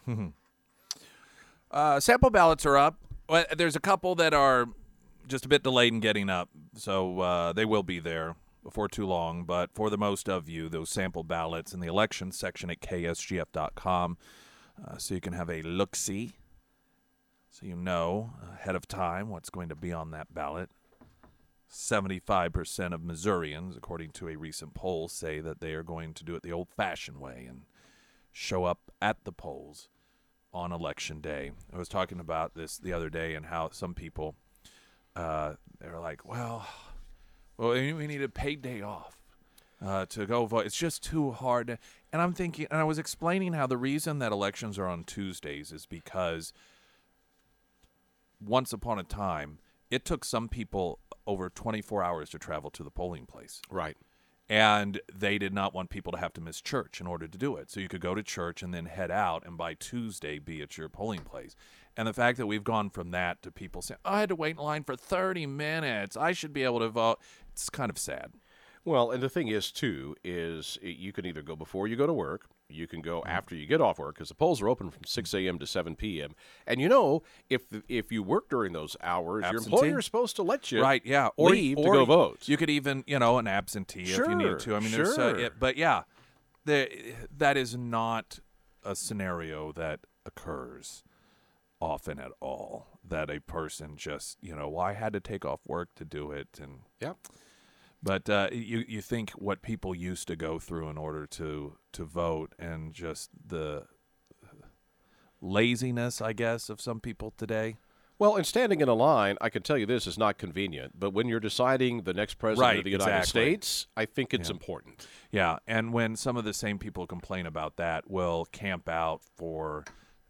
Sample ballots are up. Well, there's a couple that are just a bit delayed in getting up, so they will be there before too long. But for the most of you, those sample ballots in the elections section at ksgf.com, so you can have a look-see, so you know ahead of time what's going to be on that ballot. 75% of Missourians, according to a recent poll, say that they are going to do it the old-fashioned way and show up at the polls on Election Day. I was talking about this the other day and how some people, they're like, well, we need a paid day off to go vote. It's just too hard. And I'm thinking, and I was explaining how the reason that elections are on Tuesdays is because once upon a time, it took some people over 24 hours to travel to the polling place. Right. And they did not want people to have to miss church in order to do it. So you could go to church and then head out and by Tuesday be at your polling place. And the fact that we've gone from that to people saying, I had to wait in line for 30 minutes. I should be able to vote. It's kind of sad. Well, and the thing is, too, is you can either go before you go to work, you can go after you get off work, because the polls are open from 6 a.m. to 7 p.m. And, you know, if you work during those hours, Absentee? your employer is supposed to let you Or leave to go vote. You could even, an absentee if you need to. I mean, sure. But, yeah, that is not a scenario that occurs often at all, that a person just, I had to take off work to do it. And yeah. But you think what people used to go through in order to vote, and just the laziness, I guess, of some people today. Well, and standing in a line, I can tell you this is not convenient, but when you're deciding the next president of the United States, I think it's important. Yeah, and when some of the same people complain about that, will camp out for,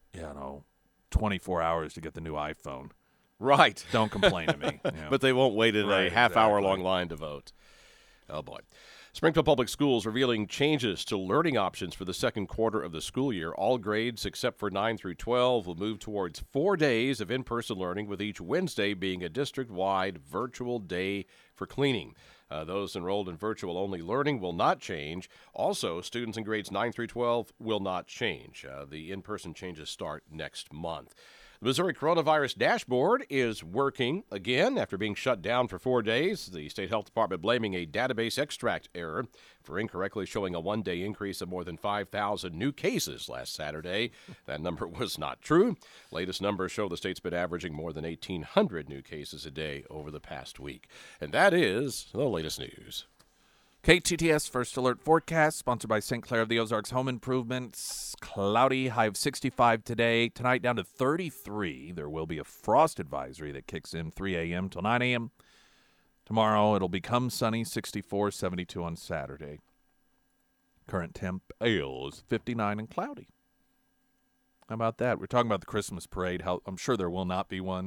24 hours to get the new iPhone. Right. Don't complain to me. But they won't wait in a half-hour-long line to vote. Oh, boy. Springfield Public Schools revealing changes to learning options for the second quarter of the school year. All grades except for 9 through 12 will move towards 4 days of in-person learning, with each Wednesday being a district-wide virtual day for cleaning. Those enrolled in virtual-only learning will not change. Also, students in grades 9 through 12 will not change. The in-person changes start next month. The Missouri Coronavirus Dashboard is working again after being shut down for 4 days. The State Health Department blaming a database extract error for incorrectly showing a one-day increase of more than 5,000 new cases last Saturday. That number was not true. Latest numbers show the state's been averaging more than 1,800 new cases a day over the past week. And that is the latest news. KTTS First Alert Forecast, sponsored by St. Clair of the Ozarks Home Improvements. Cloudy, high of 65 today. Tonight down to 33. There will be a frost advisory that kicks in 3 a.m. till 9 a.m. Tomorrow it'll become sunny, 64, 72 on Saturday. Current temp is 59 and cloudy. How about that? We're talking about the Christmas parade. How I'm sure there will not be one.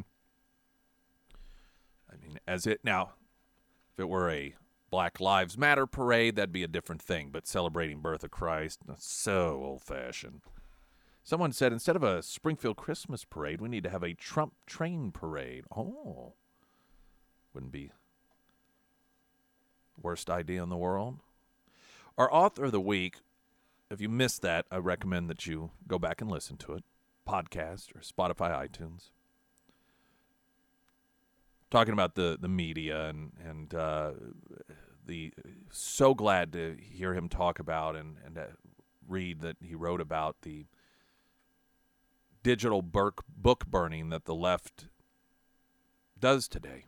I mean, if it were a Black Lives Matter parade, that'd be a different thing, but celebrating birth of Christ, that's so old-fashioned. Someone said instead of a Springfield Christmas parade, we need to have a Trump train parade. Oh, wouldn't be worst idea in the world. Our author of the week, if you missed that, I recommend that you go back and listen to it, podcast or Spotify, iTunes. Talking about the media and so glad to hear him talk about and read that he wrote about the digital book burning that the left does today,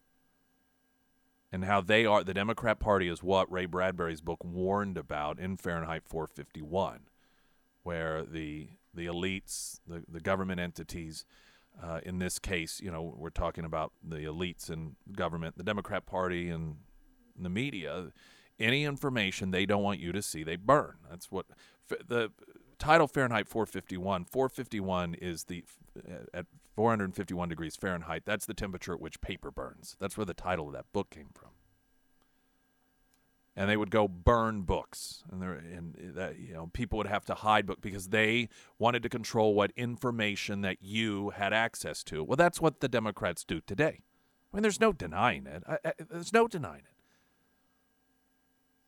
and how the Democrat Party is what Ray Bradbury's book warned about in Fahrenheit 451, where the elites, the government entities. In this case, we're talking about the elites in government, the Democrat Party, and the media. Any information they don't want you to see, they burn. That's what the title Fahrenheit 451. 451 is at 451 degrees Fahrenheit. That's the temperature at which paper burns. That's where the title of that book came from. And they would go burn books, and people would have to hide books because they wanted to control what information that you had access to. Well, that's what the Democrats do today. I mean, there's no denying it. There's no denying it.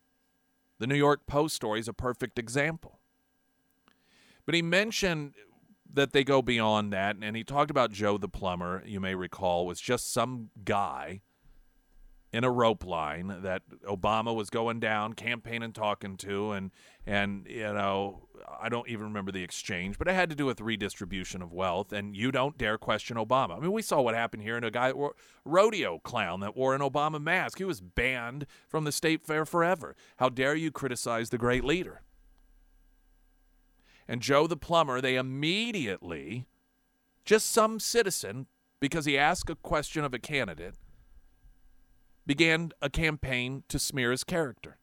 The New York Post story is a perfect example. But he mentioned that they go beyond that, and he talked about Joe the plumber, you may recall, was just some guy in a rope line that Obama was going down, campaigning, talking to, and I don't even remember the exchange, but it had to do with redistribution of wealth, and you don't dare question Obama. I mean, we saw what happened here in a guy, rodeo clown that wore an Obama mask. He was banned from the state fair forever. How dare you criticize the great leader? And Joe the plumber, they immediately, just some citizen, because he asked a question of a candidate, began a campaign to smear his character.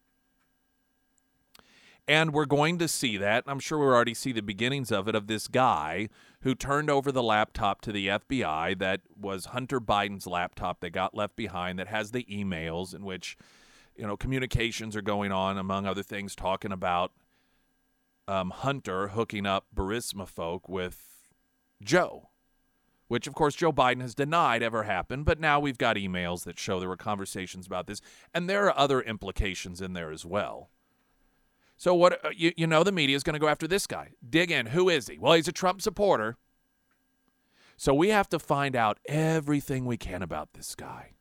And we're going to see that, and I'm sure we already see the beginnings of it, of this guy who turned over the laptop to the FBI that was Hunter Biden's laptop that got left behind, that has the emails in which, communications are going on, among other things, talking about Hunter hooking up Burisma folk with Joe, which, of course, Joe Biden has denied ever happened, but now we've got emails that show there were conversations about this, and there are other implications in there as well. So what the media is going to go after this guy. Dig in. Who is he? Well, he's a Trump supporter. So we have to find out everything we can about this guy.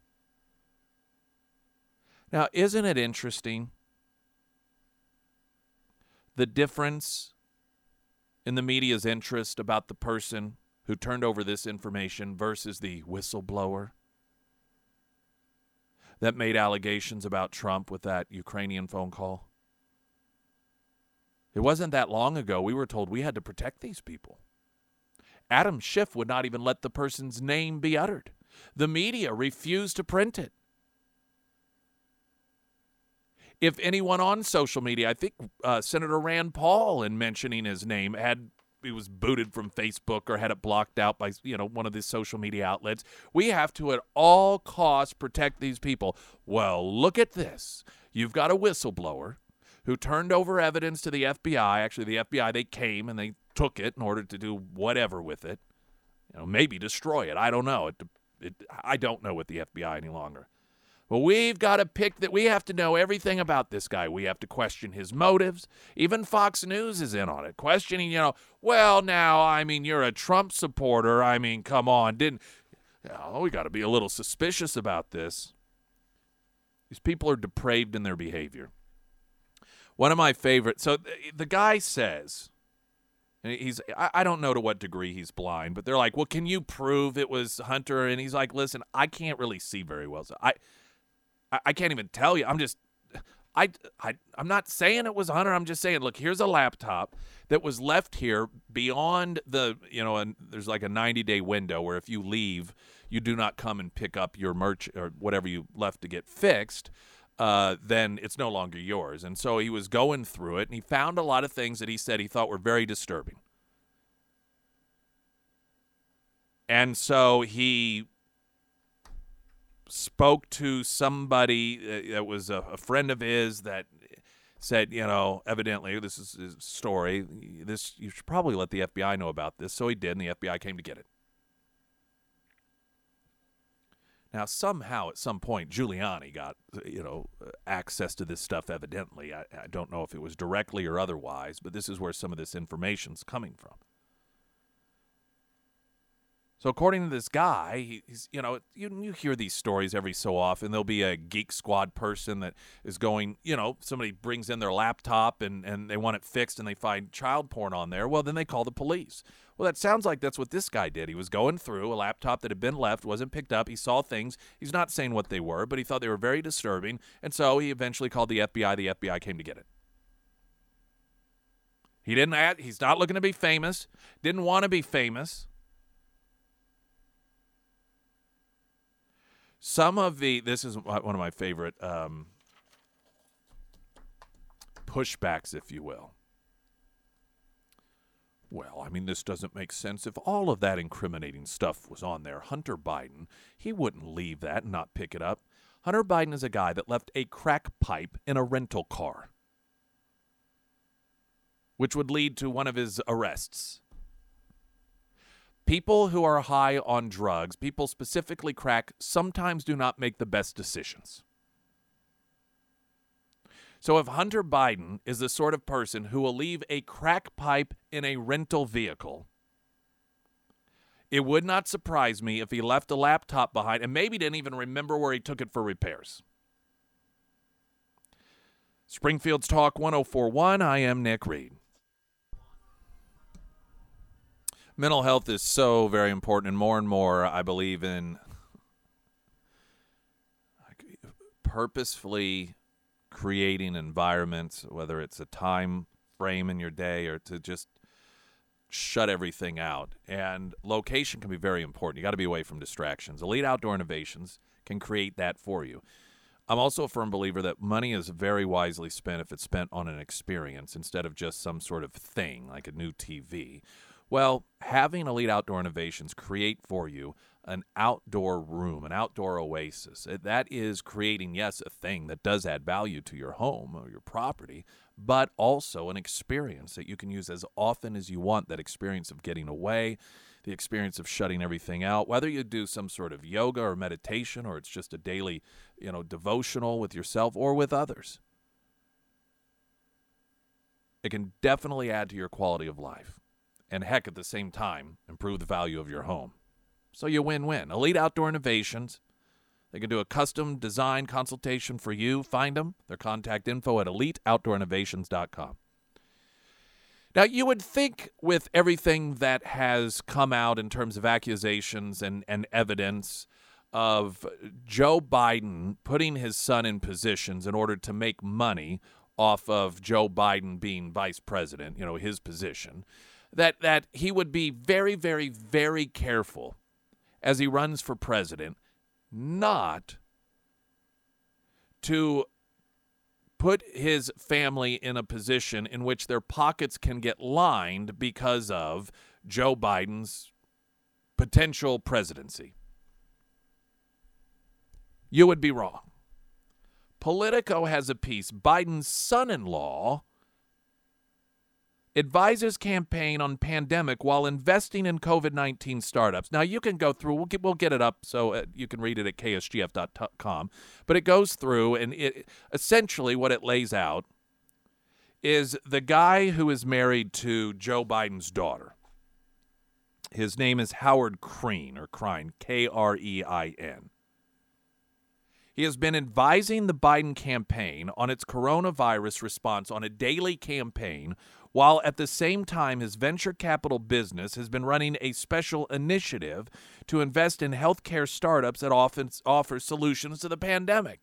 Now, isn't it interesting the difference in the media's interest about the person who turned over this information versus the whistleblower that made allegations about Trump with that Ukrainian phone call? It wasn't that long ago we were told we had to protect these people. Adam Schiff would not even let the person's name be uttered. The media refused to print it. If anyone on social media, I think Senator Rand Paul, in mentioning his name, he was booted from Facebook or had it blocked out by one of these social media outlets. We have to at all costs protect these people. Well, look at this. You've got a whistleblower who turned over evidence to the FBI. Actually, the FBI, they came and they took it in order to do whatever with it. Maybe destroy it. I don't know. I don't know with the FBI any longer. But we've got to pick that. We have to know everything about this guy. We have to question his motives. Even Fox News is in on it, questioning, well, now, you're a Trump supporter. Come on. We got to be a little suspicious about this. These people are depraved in their behavior. One of my favorites. So the guy says, and I don't know to what degree he's blind, but they're like, well, can you prove it was Hunter? And he's like, listen, I can't really see very well. So I can't even tell you. I'm not saying it was Hunter. I'm just saying, look, here's a laptop that was left here beyond and there's like a 90-day window where if you leave, you do not come and pick up your merch or whatever you left to get fixed, then it's no longer yours. And so he was going through it, and he found a lot of things that he said he thought were very disturbing. And so he spoke to somebody that was a friend of his that said, evidently, this is his story. You should probably let the FBI know about this. So he did, and the FBI came to get it. Now, somehow, at some point, Giuliani got, access to this stuff, evidently. I don't know if it was directly or otherwise, but this is where some of this information's coming from. So according to this guy, he's, you hear these stories every so often. There'll be a Geek Squad person that is going, somebody brings in their laptop and they want it fixed and they find child porn on there. Well, then they call the police. Well, that sounds like that's what this guy did. He was going through a laptop that had been left, wasn't picked up. He saw things. He's not saying what they were, but he thought they were very disturbing. And so he eventually called the FBI. The FBI came to get it. He's not looking to be famous. Didn't want to be famous. This is one of my favorite pushbacks, if you will. Well, this doesn't make sense. If all of that incriminating stuff was on there, Hunter Biden, he wouldn't leave that and not pick it up. Hunter Biden is a guy that left a crack pipe in a rental car, which would lead to one of his arrests. People who are high on drugs, people specifically crack, sometimes do not make the best decisions. So if Hunter Biden is the sort of person who will leave a crack pipe in a rental vehicle, It would not surprise me if he left a laptop behind and maybe didn't even remember where he took it for repairs. Springfield's Talk 104.1, I am Nick Reed. Mental health is so very important, and more I believe in purposefully creating environments, whether it's a time frame in your day or to just shut everything out. And location can be very important. You got to be away from distractions. Elite Outdoor Innovations can create that for you. I'm also a firm believer that money is very wisely spent if it's spent on an experience instead of just some sort of thing like a new TV. Well, having Elite Outdoor Innovations create for you an outdoor room, an outdoor oasis, that is creating, yes, a thing that does add value to your home or your property, but also an experience that you can use as often as you want, that experience of getting away, the experience of shutting everything out, whether you do some sort of yoga or meditation or it's just a daily, devotional with yourself or with others. It can definitely add to your quality of life and, heck, at the same time, improve the value of your home. So you win-win. Elite Outdoor Innovations. They can do a custom design consultation for you. Find them. Their contact info at eliteoutdoorinnovations.com. Now, you would think with everything that has come out in terms of accusations and evidence of Joe Biden putting his son in positions in order to make money off of Joe Biden being vice president, his position, that he would be very, very, very careful as he runs for president not to put his family in a position in which their pockets can get lined because of Joe Biden's potential presidency. You would be wrong. Politico has a piece, Biden's son-in-law advises campaign on pandemic while investing in COVID-19 startups. Now, you can go through, we'll get it up so you can read it at ksgf.com, but it goes through, and it essentially what it lays out is the guy who is married to Joe Biden's daughter. His name is Howard Krein, Krein. He has been advising the Biden campaign on its coronavirus response on a daily campaign, while at the same time his venture capital business has been running a special initiative to invest in healthcare startups that often offer solutions to the pandemic.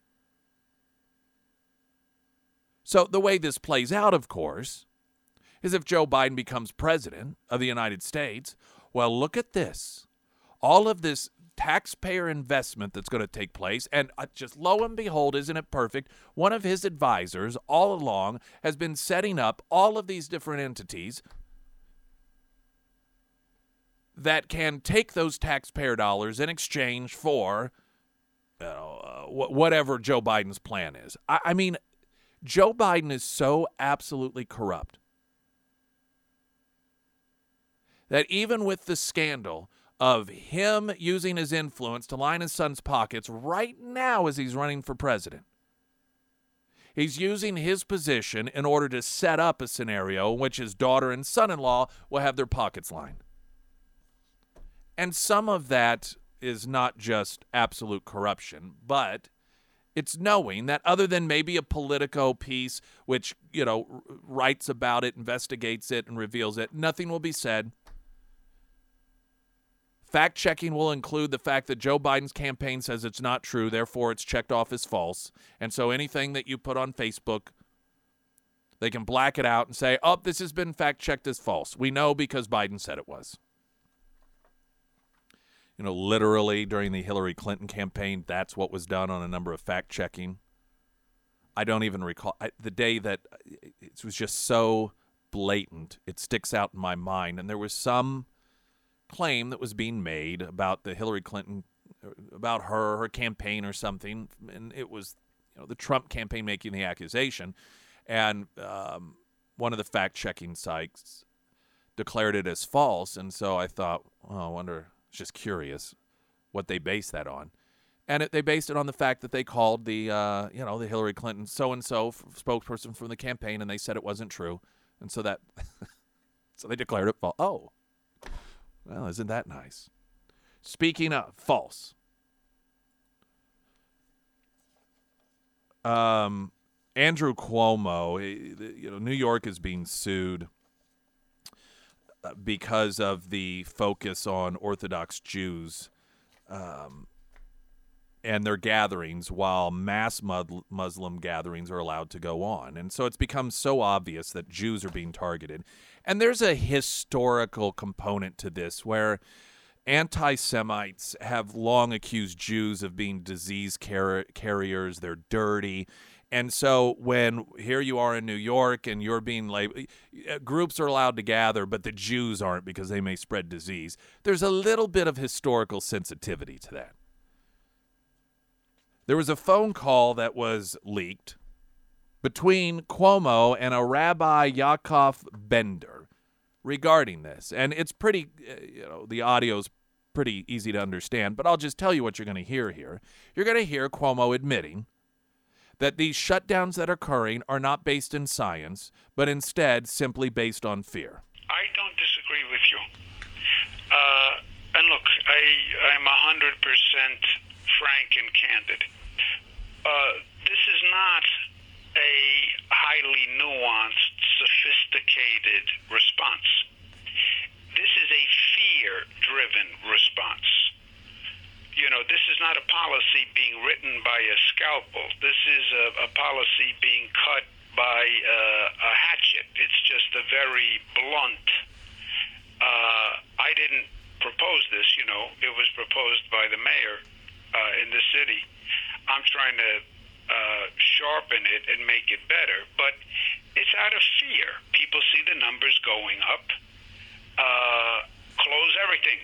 So the way this plays out, of course, is if Joe Biden becomes president of the United States, well, look at this. All of this taxpayer investment that's going to take place, and just lo and behold, isn't it perfect? One of his advisors all along has been setting up all of these different entities that can take those taxpayer dollars in exchange for whatever Joe Biden's plan is. I mean, Joe Biden is so absolutely corrupt that even with the scandal of him using his influence to line his son's pockets right now as he's running for president, he's using his position in order to set up a scenario in which his daughter and son-in-law will have their pockets lined. And some of that is not just absolute corruption, but it's knowing that other than maybe a Politico piece which, writes about it, investigates it, and reveals it, nothing will be said. Fact-checking will include the fact that Joe Biden's campaign says it's not true, therefore it's checked off as false. And so anything that you put on Facebook, they can black it out and say, oh, this has been fact-checked as false. We know because Biden said it was. Literally during the Hillary Clinton campaign, that's what was done on a number of fact-checking. I don't even recall. The day that it was just so blatant, it sticks out in my mind. And there was some claim that was being made about the Hillary Clinton, about her campaign or something, and it was the Trump campaign making the accusation, and one of the fact-checking sites declared it as false, and so I thought, I wonder, it's just curious what they based that on, and they based it on the fact that they called the the Hillary Clinton so-and-so spokesperson from the campaign, and they said it wasn't true, and so that so they declared it false. Oh. Well, isn't that nice? Speaking of false. Andrew Cuomo, New York is being sued because of the focus on Orthodox Jews and their gatherings, while mass Muslim gatherings are allowed to go on. And so it's become so obvious that Jews are being targeted. And there's a historical component to this where anti-Semites have long accused Jews of being disease carriers. They're dirty. And so when here you are in New York and you're being labeled, groups are allowed to gather, but the Jews aren't because they may spread disease. There's a little bit of historical sensitivity to that. There was a phone call that was leaked between Cuomo and a Rabbi Yaakov Bender regarding this. And it's pretty, the audio's pretty easy to understand, but I'll just tell you what you're going to hear here. You're going to hear Cuomo admitting that these shutdowns that are occurring are not based in science, but instead simply based on fear. I don't disagree with you. And look, I'm 100% frank and candid. This is not a highly nuanced, sophisticated response. This is a fear-driven response. This is not a policy being written by a scalpel. This is a policy being cut by a hatchet. It's just a very blunt. I didn't propose this, it was proposed by the mayor in the city. I'm trying to sharpen it and make it better, but it's out of fear. People see the numbers going up. Close everything.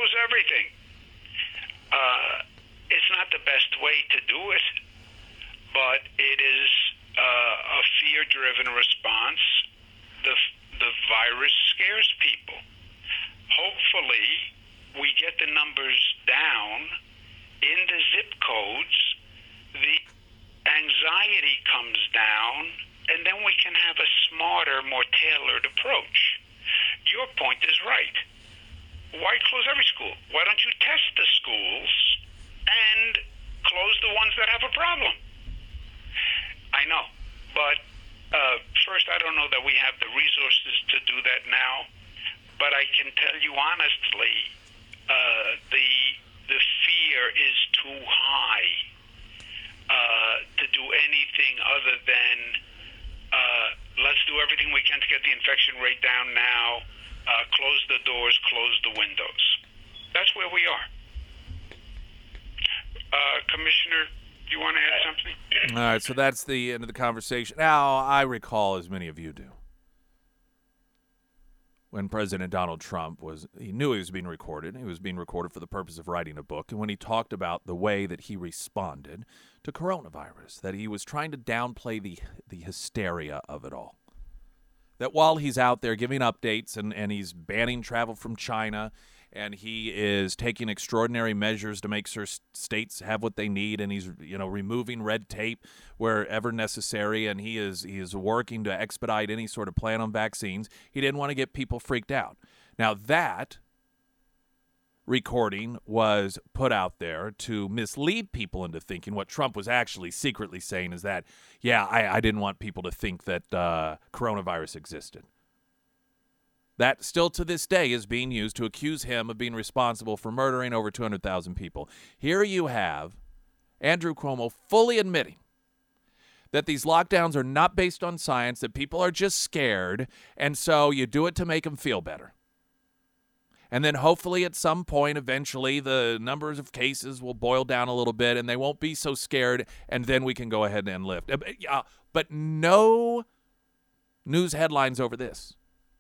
It's not the best way to do it, but it is a fear-driven response. The virus scares people. Hopefully, we get the numbers down in the zip codes, the anxiety comes down, and then we can have a smarter, more tailored approach. Your point is right. Why close every school? Why don't you test the schools and close the ones that have a problem? I know, but first, I don't know that we have the resources to do that now, but I can tell you honestly, the fear is too high to do anything other than let's do everything we can to get the infection rate down now, close the doors, close the windows. That's where we are. Commissioner, do you want to add something? All right, so that's the end of the conversation. Now, I recall, as many of you do, when President Donald Trump he knew he was being recorded. He was being recorded for the purpose of writing a book. And when he talked about the way that he responded to coronavirus, that he was trying to downplay the hysteria of it all. That while he's out there giving updates and he's banning travel from China and he is taking extraordinary measures to make sure states have what they need, and he's removing red tape wherever necessary, and he is working to expedite any sort of plan on vaccines. He didn't want to get people freaked out. Now that recording was put out there to mislead people into thinking what Trump was actually secretly saying is that, I didn't want people to think that coronavirus existed. That still to this day is being used to accuse him of being responsible for murdering over 200,000 people. Here you have Andrew Cuomo fully admitting that these lockdowns are not based on science, that people are just scared, and so you do it to make them feel better. And then hopefully at some point, eventually, the numbers of cases will boil down a little bit and they won't be so scared, and then we can go ahead and lift. But no news headlines over this.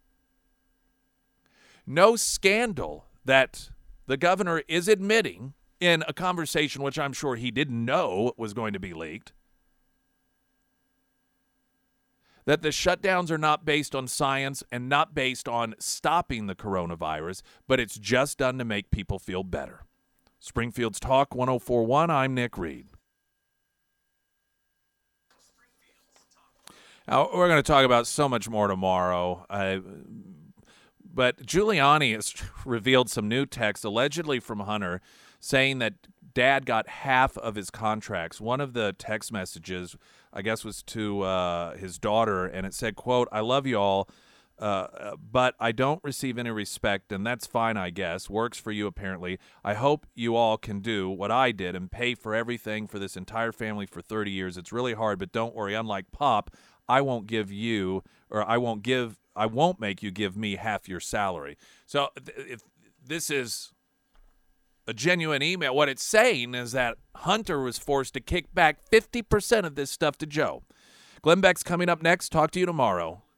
No scandal that the governor is admitting in a conversation which I'm sure he didn't know was going to be leaked, that the shutdowns are not based on science and not based on stopping the coronavirus, but it's just done to make people feel better. Springfield's Talk 104.1, I'm Nick Reed. Now, we're going to talk about so much more tomorrow. But Giuliani has revealed some new text, allegedly from Hunter, saying that Dad got half of his contracts. One of the text messages, I guess, was to his daughter, and it said, quote, "I love you all, but I don't receive any respect, and that's fine, I guess. Works for you, apparently. I hope you all can do what I did and pay for everything for this entire family for 30 years. It's really hard, but don't worry. Unlike Pop, I won't make you give me half your salary." So if this is a genuine email, what it's saying is that Hunter was forced to kick back 50% of this stuff to Joe. Glenn Beck's coming up next. Talk to you tomorrow.